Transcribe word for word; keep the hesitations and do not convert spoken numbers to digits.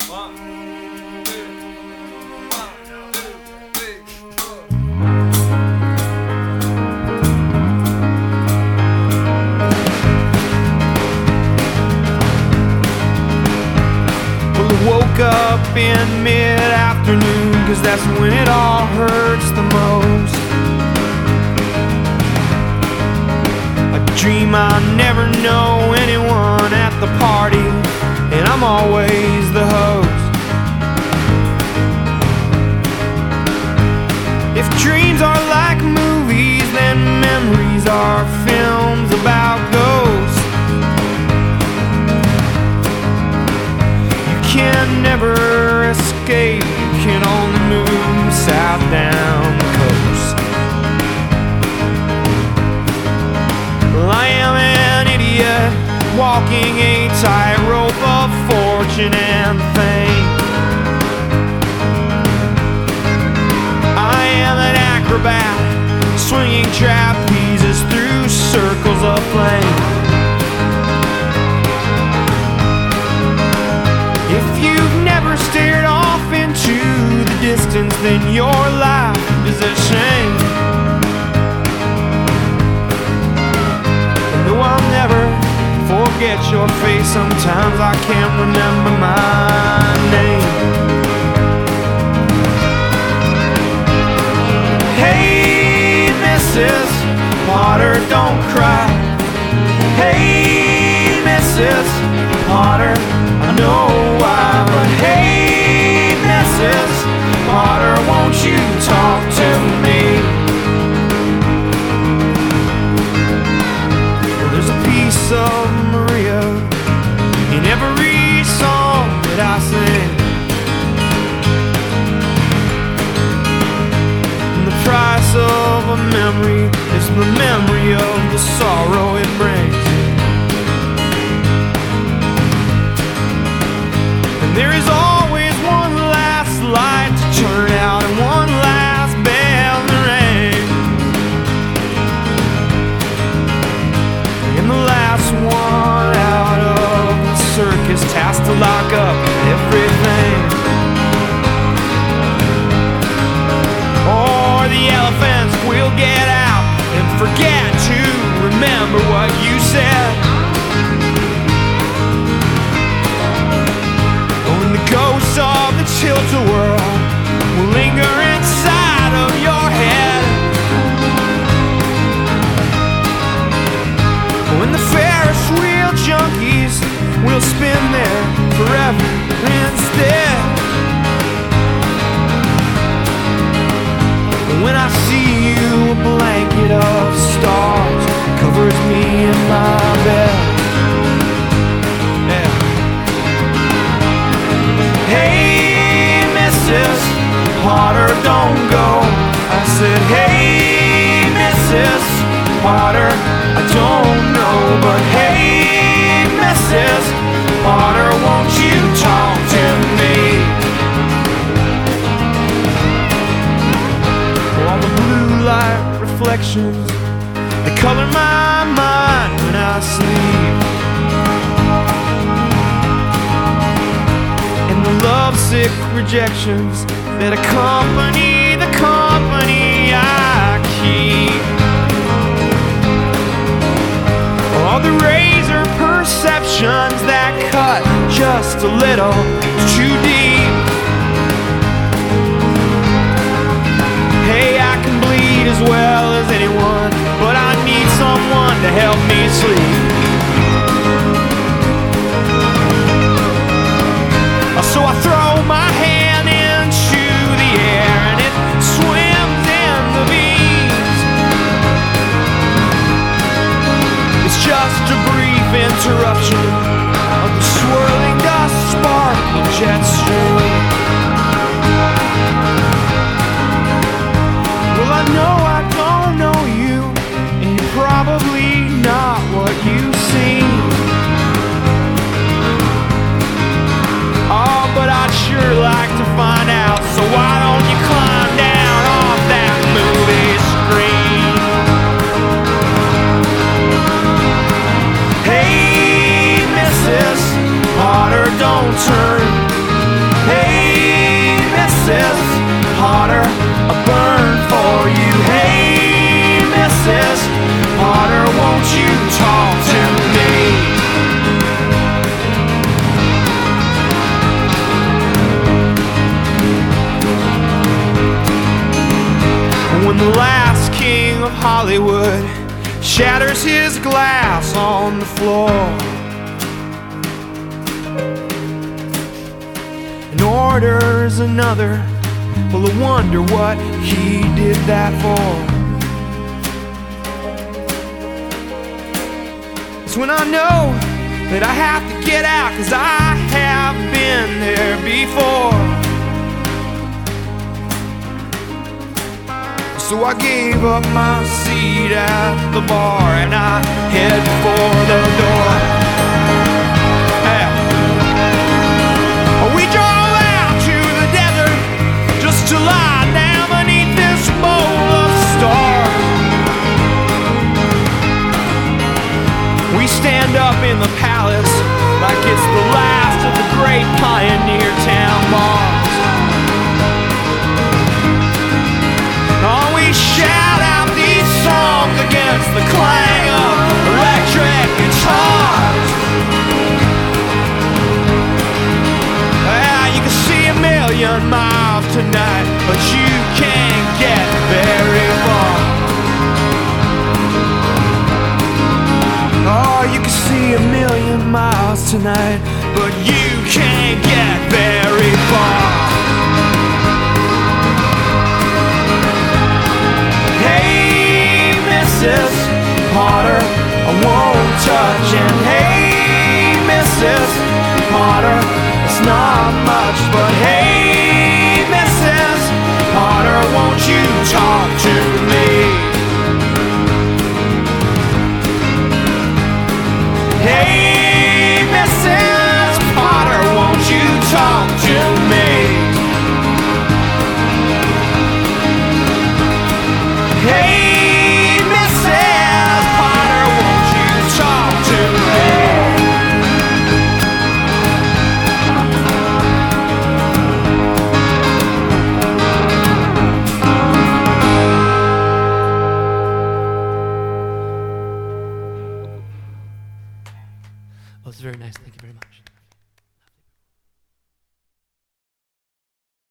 Woke up in mid-afternoon, cause that's when it all hurts the most. I dream I never know anyone at the party, and I'm always the host. If dreams are like movies, then memories are films about ghosts. You can never escape, you can only move south down the coast. Well, I am an idiot, walking a tightrope of fortune and fame. I am an acrobat, swinging trapezes through circles of flame. If you've never stared off into the distance, then your life is a shame. And though I'll never forget your face, sometimes I can't remember my name. Hey, Missus Potter, don't cry. Hey, Missus Potter, I know why, but hey, Missus Potter, won't you talk to me? Well, there's a piece of Maria in every song that I sing, and the price of a memory is the memory of the sorrow it brings. There is always one last light to turn out and one last bell to ring, and the last one out of the circus has to lock up everything, or the elephants will get out and forget to remember what you said. Ghosts of the tilt-a-whirl will linger inside of your head. When the Ferris wheel junkies will spin there forever instead. When I see you, a blanket of stars covers me in my bed. Hey, Missus Potter, don't go. I said, hey, Missus Potter, I don't know, but hey, Missus Potter, won't you talk to me? All the blue light reflections, they color my mind when I sleep. Lovesick rejections that accompany the company I keep. All the razor perceptions that cut just a little too deep. Hey, I can bleed as well as anyone, but I need someone to help me sleep. So I throw my hand into the air and it swims in the beams. It's just a brief interruption of the swirling dust sparkling jet stream. Well, I know I don't know you, and you're probably not Hollywood shatters his glass on the floor and orders another. Well, I wonder what he did that for. It's when I know that I have to get out, 'cause I have been there before. So I gave up my seat at the bar and I head for the door. Yeah. We drove out to the desert just to lie down beneath this bowl of stars. We stand up in the palace like it's the last of the great pioneer town bars. Oh, we shout out these songs against the clang of electric guitars. Yeah, you can see a million miles tonight, but you can't get very far. Oh, you can see a million miles tonight, but you can't get very far. Missus Potter, I won't touch. And hey, Missus Potter, it's not much, but hey, Missus Potter, won't you talk to me? Hey, Missus Potter, won't you talk to me? Hey, Well, it's very nice. Thank you very much.